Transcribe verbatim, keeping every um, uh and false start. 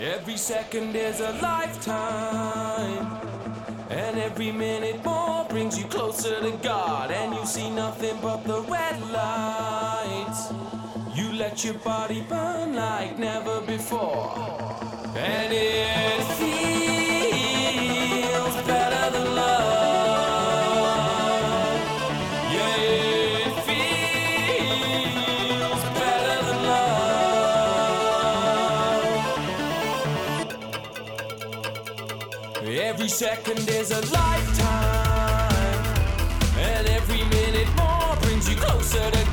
Every second is a lifetime, and every minute more brings you closer to God, and you see nothing but the red lights. You let your body burn like never before, and it feels better than love. Yeah, it feels better than love. Every second is a lifetime, and every minute more brings you closer to